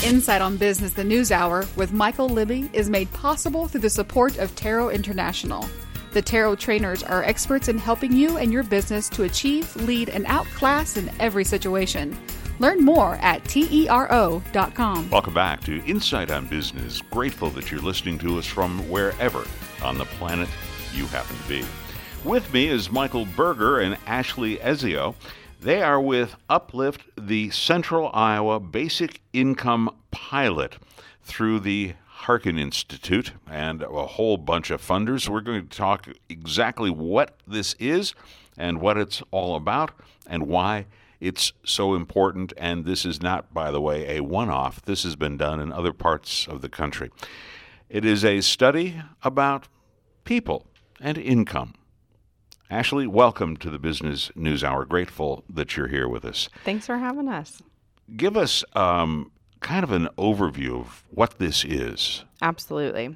Insight on Business, the News Hour with Michael Libby is made possible through the support of Tarot International. The Tarot trainers are experts in helping you and your business to achieve, lead, and outclass in every situation. Learn more at TERO.com. Welcome back to Insight on Business. Grateful that you're listening to us from wherever on the planet you happen to be. With me is Michael Berger and Ashley Ezio. They are with Uplift, the Central Iowa Basic Income Pilot, through the Harkin Institute and a whole bunch of funders. We're going to talk exactly what this is and what it's all about and why it's so important. And this is not, by the way, a one-off. This has been done in other parts of the country. It is a study about people and income. Ashley, welcome to the Business News Hour. Grateful that you're here with us. Thanks for having us. Give us kind of an overview of what this is. Absolutely.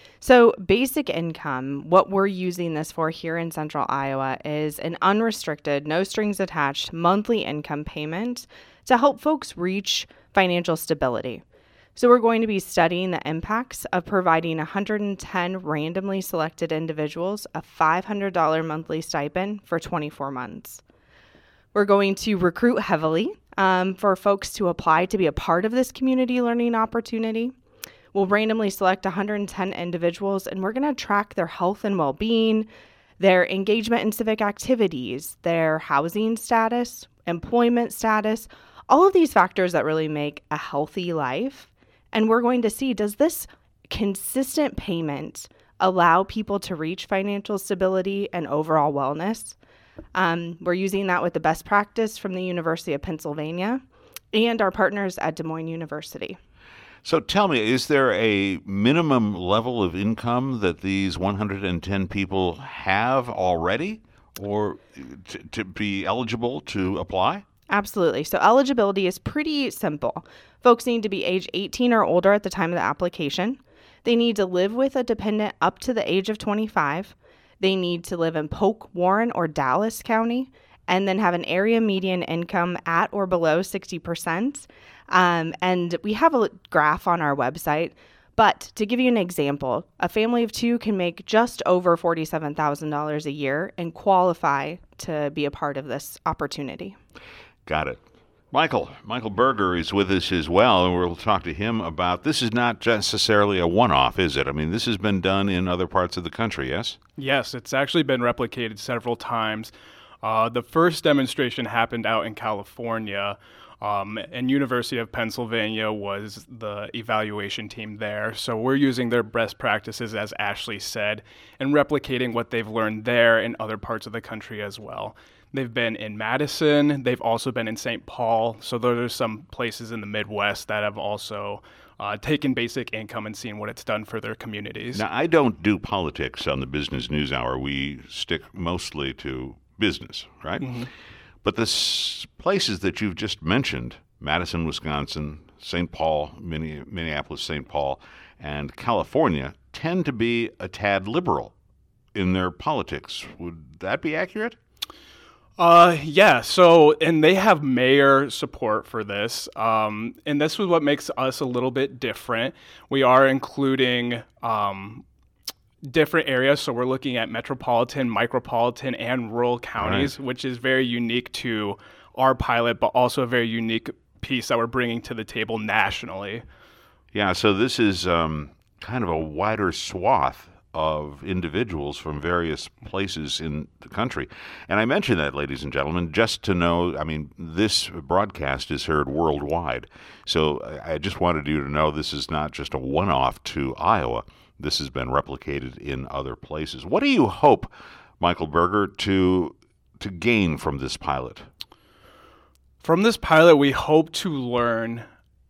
So basic income, what we're using this for here in Central Iowa is an unrestricted, no strings attached monthly income payment to help folks reach financial stability. So we're going to be studying the impacts of providing 110 randomly selected individuals a $500 monthly stipend for 24 months. We're going to recruit heavily for folks to apply to be a part of this community learning opportunity. We'll randomly select 110 individuals, and we're going to track their health and well-being, their engagement in civic activities, their housing status, employment status, all of these factors that really make a healthy life. And we're going to see, does this consistent payment allow people to reach financial stability and overall wellness? We're using that with the best practice from the University of Pennsylvania and our partners at Des Moines University. So tell me, is there a minimum level of income that these 110 people have already or to be eligible to apply? Absolutely. So eligibility is pretty simple. Folks need to be age 18 or older at the time of the application. They need to live with a dependent up to the age of 25. They need to live in Polk, Warren, or Dallas County, and then have an area median income at or below 60%. And we have a graph on our website. But to give you an example, a family of two can make just over $47,000 a year and qualify to be a part of this opportunity. Got it. Michael Berger is with us as well, and we'll talk to him about this. Is not necessarily a one-off, is it? I mean, this has been done in other parts of the country, yes? Yes, it's actually been replicated several times. The first demonstration happened out in California, and University of Pennsylvania was the evaluation team there. So we're using their best practices, as Ashley said, and replicating what they've learned there in other parts of the country as well. They've been in Madison. They've also been in St. Paul. So those are some places in the Midwest that have also taken basic income and seen what it's done for their communities. Now, I don't do politics on the Business News Hour. We stick mostly to business, right? Mm-hmm. But the places that you've just mentioned, Madison, Wisconsin, St. Paul, Minneapolis, St. Paul, and California, tend to be a tad liberal in their politics. Would that be accurate? Yeah. So, and they have mayor support for this. And this is what makes us a little bit different. We are including different areas. So we're looking at metropolitan, micropolitan, and rural counties, right, which is very unique to our pilot, but also a very unique piece that we're bringing to the table nationally. Yeah. So this is kind of a wider swath of individuals from various places in the country. And I mention that, ladies and gentlemen, just to know, I mean, this broadcast is heard worldwide. So I just wanted you to know this is not just a one-off to Iowa. This has been replicated in other places. What do you hope, Michael Berger, to gain from this pilot? From this pilot, we hope to learn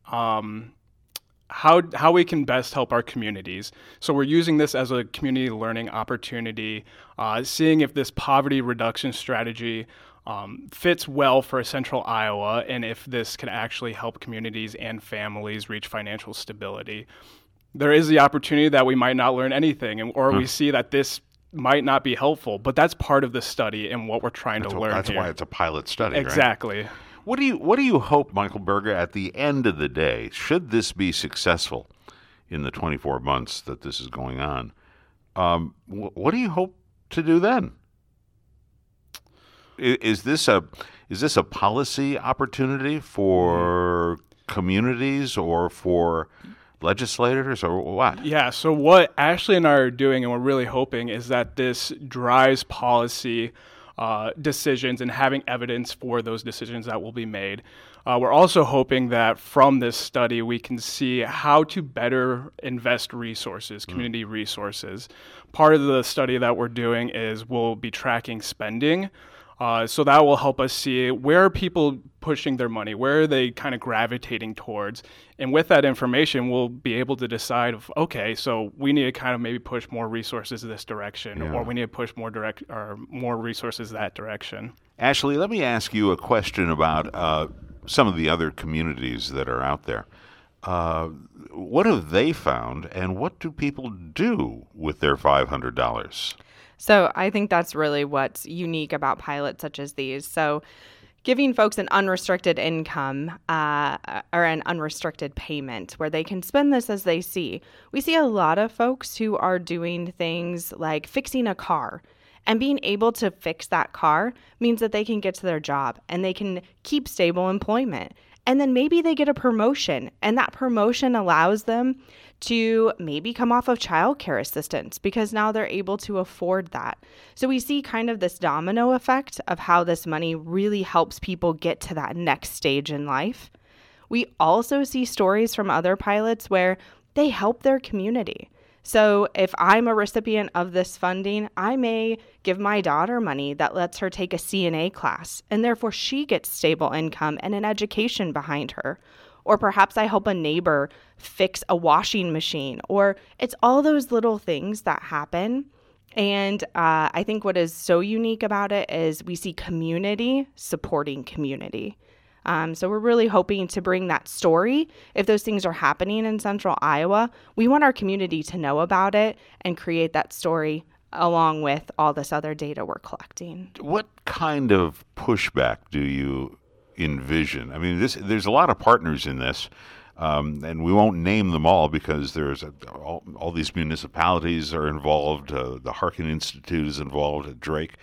how we can best help our communities. So we're using this as a community learning opportunity, seeing if this poverty reduction strategy fits well for Central Iowa and if this can actually help communities and families reach financial stability. There is the opportunity that we might not learn anything, or we see that this might not be helpful, but that's part of the study and what we're trying to learn. That's here. Why it's a pilot study, exactly. Right? What do you hope, Michael Berger, at the end of the day, should this be successful in the 24 months that this is going on? What do you hope to do then? Is this a policy opportunity for communities or for legislators or what? Yeah, so what Ashley and I are doing, and we're really hoping, is that this drives policy decisions and having evidence for those decisions that will be made. We're also hoping that from this study we can see how to better invest resources, community resources. Part of the study that we're doing is we'll be tracking spending. So that will help us see where are people pushing their money, where are they kind of gravitating towards. And with that information, we'll be able to decide, okay, so we need to kind of maybe push more resources this direction, or we need to push more resources that direction. Ashley, let me ask you a question about some of the other communities that are out there. What have they found, and what do people do with their $500? So I think that's really what's unique about pilots such as these. So giving folks an unrestricted income or an unrestricted payment where they can spend this as they see. We see a lot of folks who are doing things like fixing a car. And being able to fix that car means that they can get to their job and they can keep stable employment. And then maybe they get a promotion, and that promotion allows them to maybe come off of childcare assistance because now they're able to afford that. So we see kind of this domino effect of how this money really helps people get to that next stage in life. We also see stories from other pilots where they help their community. So if I'm a recipient of this funding, I may give my daughter money that lets her take a CNA class, and therefore she gets stable income and an education behind her. Or perhaps I help a neighbor fix a washing machine, or it's all those little things that happen. And I think what is so unique about it is we see community supporting community. So we're really hoping to bring that story. If those things are happening in Central Iowa, we want our community to know about it and create that story along with all this other data we're collecting. What kind of pushback do you envision? I mean, there's a lot of partners in this, and we won't name them all because there's all these municipalities are involved. The Harkin Institute is involved at Drake.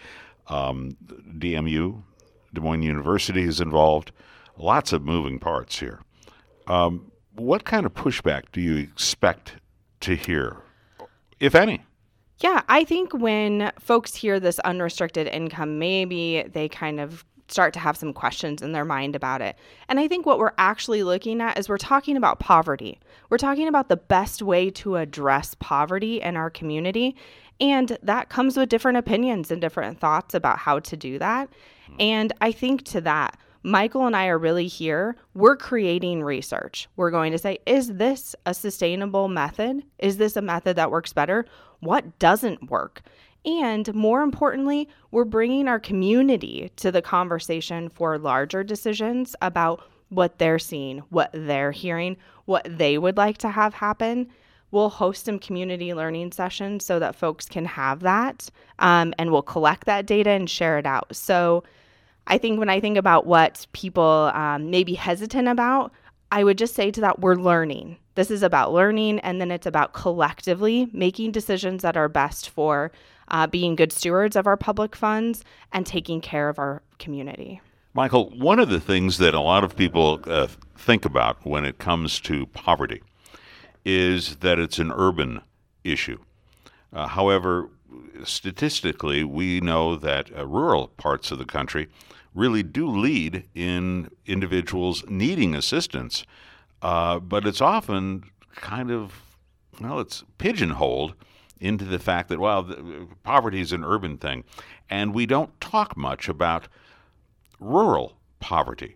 DMU, Des Moines University, is involved. Lots of moving parts here. What kind of pushback do you expect to hear, if any? Yeah, I think when folks hear this unrestricted income, maybe they kind of start to have some questions in their mind about it. And I think what we're actually looking at is we're talking about poverty. We're talking about the best way to address poverty in our community. And that comes with different opinions and different thoughts about how to do that. And I think to that, Michael and I are really here. We're creating research. We're going to say, is this a sustainable method? Is this a method that works better? What doesn't work? And more importantly, we're bringing our community to the conversation for larger decisions about what they're seeing, what they're hearing, what they would like to have happen. We'll host some community learning sessions so that folks can have that, and we'll collect that data and share it out. So I think when I think about what people may be hesitant about, I would just say to that, we're learning. This is about learning, and then it's about collectively making decisions that are best for being good stewards of our public funds and taking care of our community. Michael, one of the things that a lot of people think about when it comes to poverty is that it's an urban issue. However, statistically, we know that rural parts of the country really do lead in individuals needing assistance, but it's often kind of, it's pigeonholed into the fact that, poverty is an urban thing, and we don't talk much about rural poverty.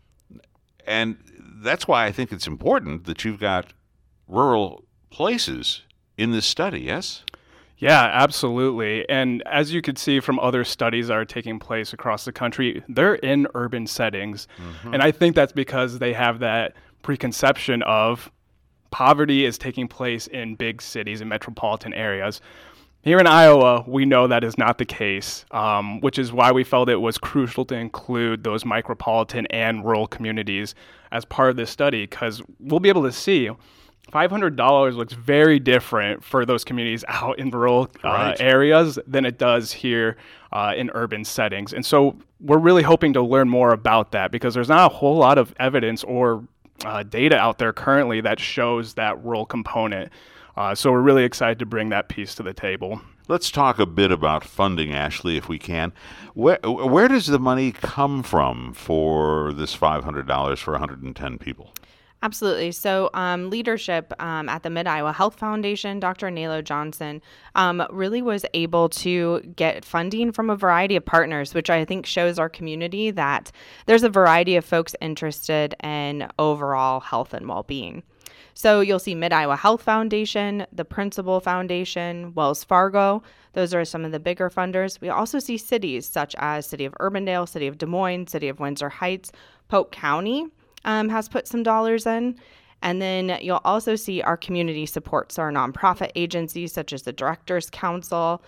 And that's why I think it's important that you've got rural places in this study, yes? Yeah, absolutely. And as you could see from other studies that are taking place across the country, they're in urban settings. Mm-hmm. And I think that's because they have that preconception of poverty is taking place in big cities and metropolitan areas. Here in Iowa, we know that is not the case, which is why we felt it was crucial to include those micropolitan and rural communities as part of this study, because we'll be able to see $500 looks very different for those communities out in rural areas than it does here in urban settings. And so we're really hoping to learn more about that, because there's not a whole lot of evidence or data out there currently that shows that rural component. So we're really excited to bring that piece to the table. Let's talk a bit about funding, Ashley, if we can. Where does the money come from for this $500 for 110 people? Absolutely. So leadership at the Mid-Iowa Health Foundation, Dr. Nalo Johnson, really was able to get funding from a variety of partners, which I think shows our community that there's a variety of folks interested in overall health and well-being. So you'll see Mid-Iowa Health Foundation, the Principal Foundation, Wells Fargo. Those are some of the bigger funders. We also see cities such as City of Urbandale, City of Des Moines, City of Windsor Heights, Polk County has put some dollars in. And then you'll also see our community support, so our nonprofit agencies such as the Directors Council,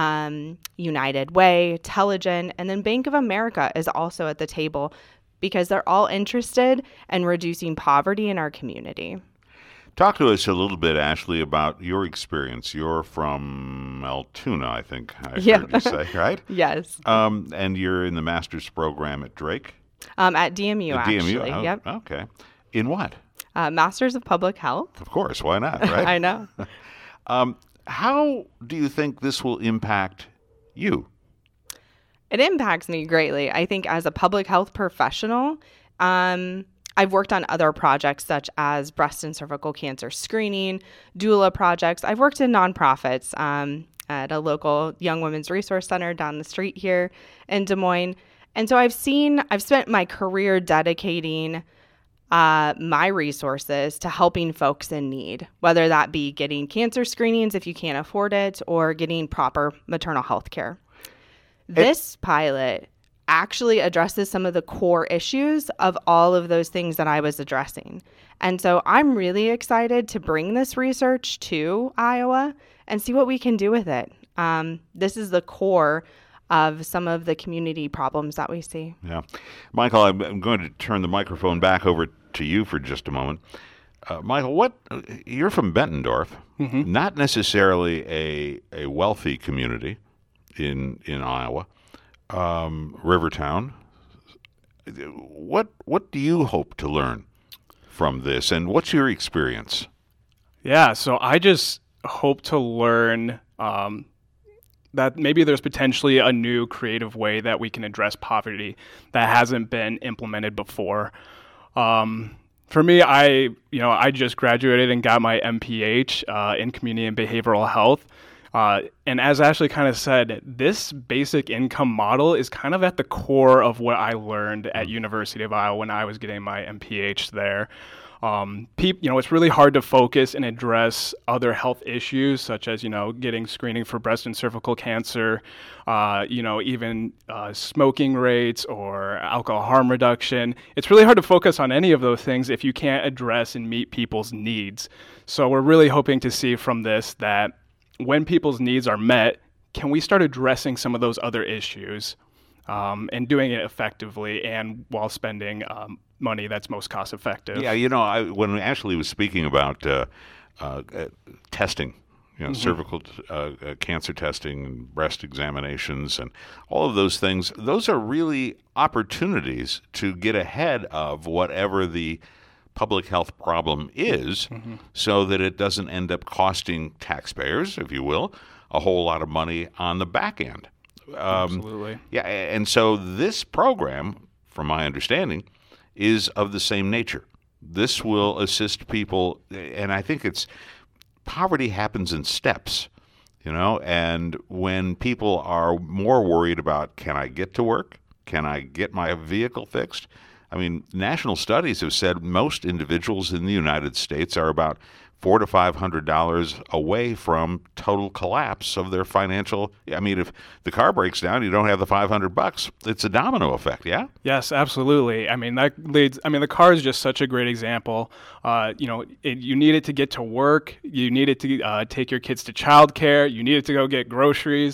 United Way, Telegen, and then Bank of America is also at the table because they're all interested in reducing poverty in our community. Talk to us a little bit, Ashley, about your experience. You're from Altoona, I think I heard you say, right? Yes. And you're in the master's program at Drake? At DMU, actually. DMU? Oh, yep. Okay. In what? Masters of Public Health. Of course. Why not, right? I know. How do you think this will impact you? It impacts me greatly. I think as a public health professional, I've worked on other projects such as breast and cervical cancer screening, doula projects. I've worked in nonprofits at a local Young Women's Resource Center down the street here in Des Moines. And so I've spent my career dedicating my resources to helping folks in need, whether that be getting cancer screenings if you can't afford it or getting proper maternal health care. This pilot actually addresses some of the core issues of all of those things that I was addressing. And so I'm really excited to bring this research to Iowa and see what we can do with it. This is the core of some of the community problems that we see. Yeah. Michael, I'm going to turn the microphone back over to you for just a moment. Michael, you're from Bettendorf, not necessarily a wealthy community in Iowa. Rivertown. What do you hope to learn from this, and what's your experience? Yeah, so I just hope to learn that maybe there's potentially a new creative way that we can address poverty that hasn't been implemented before. For me, I just graduated and got my MPH in community and behavioral health. And as Ashley kind of said, this basic income model is kind of at the core of what I learned at University of Iowa when I was getting my MPH there. It's really hard to focus and address other health issues such as, getting screening for breast and cervical cancer, even smoking rates or alcohol harm reduction. It's really hard to focus on any of those things if you can't address and meet people's needs. So we're really hoping to see from this that when people's needs are met, can we start addressing some of those other issues and doing it effectively and while spending money that's most cost effective? Yeah, when Ashley was speaking about testing, cervical cancer testing and breast examinations and all of those things, those are really opportunities to get ahead of whatever the public health problem is, so that it doesn't end up costing taxpayers, if you will, a whole lot of money on the back end. Absolutely. Yeah, and so this program, from my understanding, is of the same nature. This will assist people, and I think poverty happens in steps, and when people are more worried about, can I get to work? Can I get my vehicle fixed? I mean, national studies have said most individuals in the United States are about $400 to $500 away from total collapse of their financial. I mean, if the car breaks down, you don't have the $500. It's a domino effect, yeah? Yes, absolutely. I mean, the car is just such a great example. You need it to get to work. You need it to take your kids to childcare. You need it to go get groceries.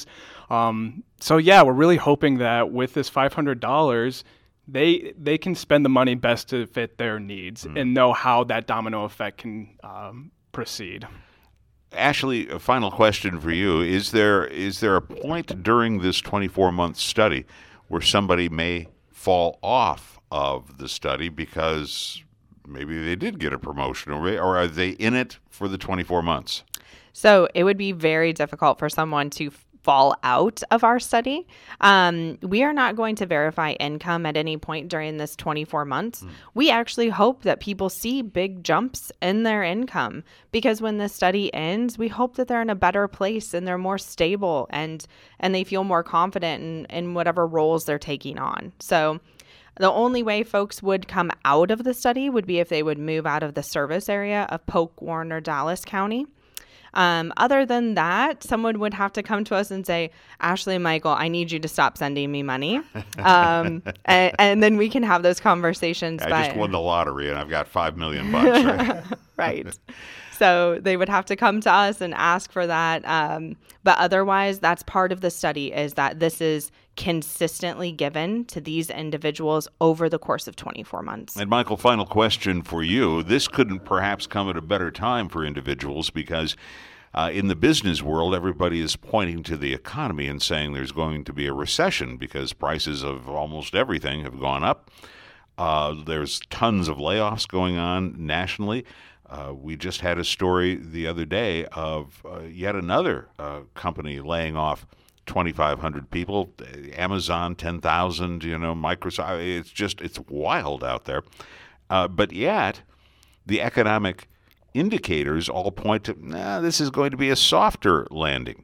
So yeah, we're really hoping that with this $500, they can spend the money best to fit their needs and know how that domino effect can proceed. Ashley, a final question for you. Is there a point during this 24-month study where somebody may fall off of the study because maybe they did get a promotion, or are they in it for the 24 months? So it would be very difficult for someone to fall out of our study. We are not going to verify income at any point during this 24 months. We actually hope that people see big jumps in their income, because when the study ends, we hope that they're in a better place and they're more stable and they feel more confident in whatever roles they're taking on. So the only way folks would come out of the study would be if they would move out of the service area of Polk, Warren, or Dallas County. Other than that, someone would have to come to us and say, Ashley and Michael, I need you to stop sending me money. And then we can have those conversations. I just won the lottery and I've got $5 million. Right? Right. So they would have to come to us and ask for that. But otherwise, that's part of the study, is that this is consistently given to these individuals over the course of 24 months. And Michael, final question for you. This couldn't perhaps come at a better time for individuals, because in the business world, everybody is pointing to the economy and saying there's going to be a recession because prices of almost everything have gone up. There's tons of layoffs going on nationally. We just had a story the other day of yet another company laying off 2,500 people. Amazon, 10,000, Microsoft. It's wild out there. But yet, the economic indicators all point to, this is going to be a softer landing.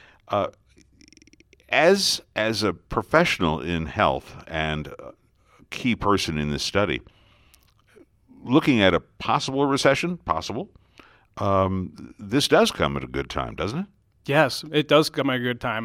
As a professional in health and a key person in this study, looking at a possible recession, this does come at a good time, doesn't it? Yes, it does come at a good time.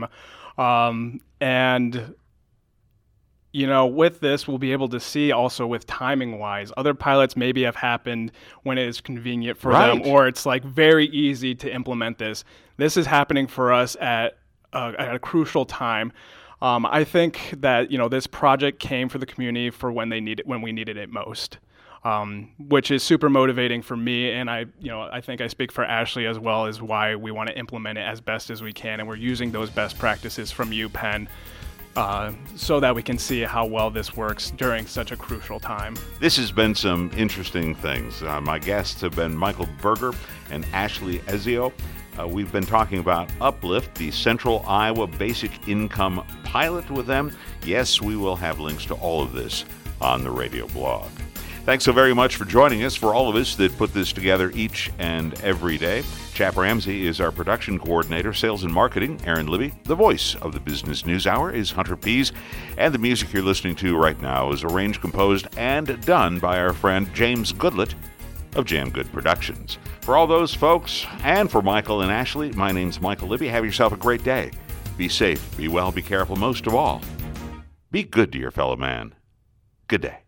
With this, we'll be able to see also with timing-wise. Other pilots maybe have happened when it is convenient for them, or it's like very easy to implement this. This is happening for us at a crucial time. I think that, this project came for the community for when we needed it most. Which is super motivating for me, and I think I speak for Ashley as well, is why we want to implement it as best as we can, and we're using those best practices from UPenn so that we can see how well this works during such a crucial time. This has been some interesting things. My guests have been Michael Berger and Ashley Ezio. We've been talking about Uplift, the Central Iowa Basic Income Pilot with them. Yes, we will have links to all of this on the radio blog. Thanks so very much for joining us. For all of us that put this together each and every day, Chap Ramsey is our production coordinator, sales and marketing, Aaron Libby. The voice of the Business News Hour is Hunter Pease, and the music you're listening to right now is arranged, composed, and done by our friend James Goodlett of Jam Good Productions. For all those folks, and for Michael and Ashley, my name's Michael Libby. Have yourself a great day. Be safe, be well, be careful. Most of all, be good to your fellow man. Good day.